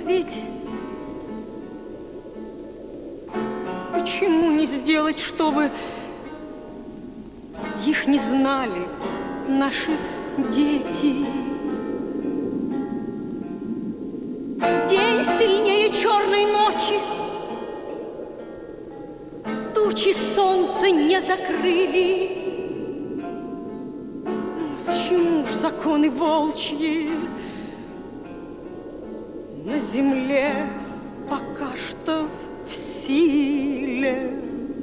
свете. Почему не сделать, чтобы их не знали наши дети? День сильнее черной ночи, тучи солнца не закрыли. Почему ж законы волчьи на земле пока что в силе?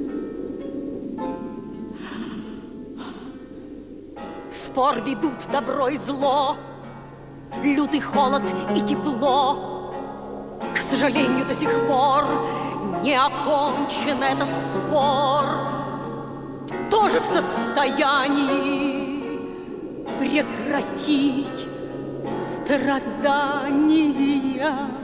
Спор ведут добро и зло, лютый холод и тепло. К сожалению, до сих пор не окончен этот спор. Кто же в состоянии прекратить страдания?